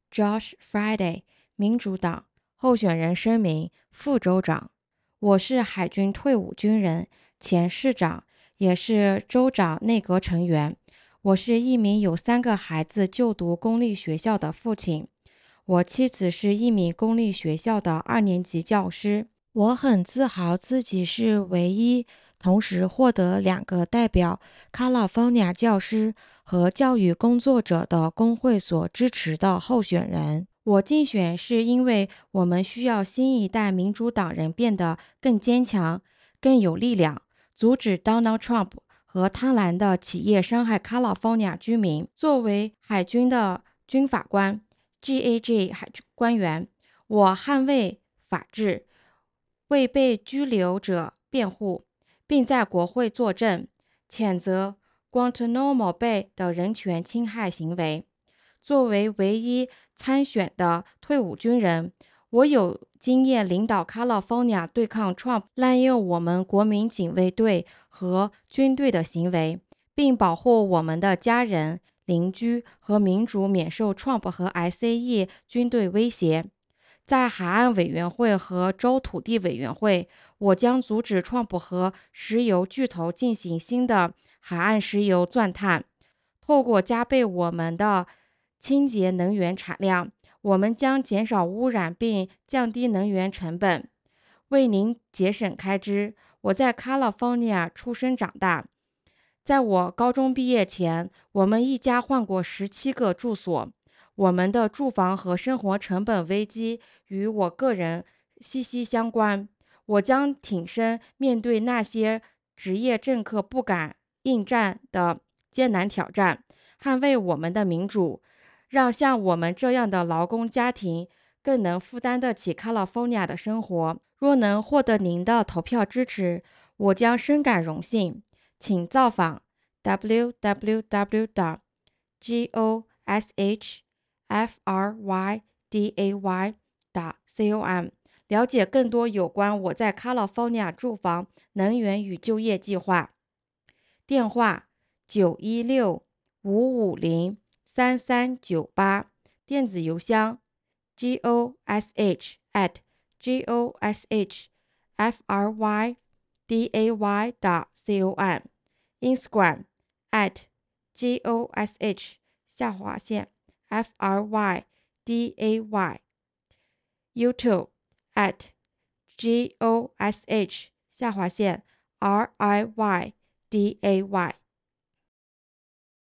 Josh Friday， 民主党候选人声明，副州长。我是海军退伍军人，前市长，也是州长内阁成员。我是一名有3个孩子就读公立学校的父亲。我妻子是一名公立学校的2年级教师。我很自豪自己是唯一同时获得2个代表 California 教师和教育工作者的工会所支持的候选人。我竞选是因为我们需要新一代民主党人变得更坚强、更有力量，阻止 Donald Trump 和贪婪的企业伤害 California 居民。作为海军的军法官 GAG 海军官员，我捍卫法治，为被拘留者辩护，并在国会作证，谴责 Guantanamo Bay 的人权侵害行为。作为唯一参选的退伍军人，我有经验领导 California 对抗 Trump 滥用我们国民警卫队和军队的行为，并保护我们的家人、邻居和民主免受 Trump 和 ICE 军队威胁。在海岸委员会和州土地委员会，我将阻止 Trump 和石油巨头进行新的海岸石油钻探。透过加倍我们的清洁能源产量，我们将减少污染并降低能源成本，为您节省开支。我在 California 出生长大。在我高中毕业前，我们一家换过17个住所。我们的住房和生活成本危机与我个人息息相关。我将挺身面对那些职业政客不敢应战的艰难挑战，捍卫我们的民主，让像我们这样的劳工家庭更能负担得起 California 的生活。若能获得您的投票支持，我将深感荣幸。请造访 www.goshfryday.com， 了解更多有关我在 California 住房、能源与就业计划。电话916-550-3398，电子邮箱 gosh@goshfryday.com， Instagram @gosh_fryday， YouTube @gosh_RIYDAY。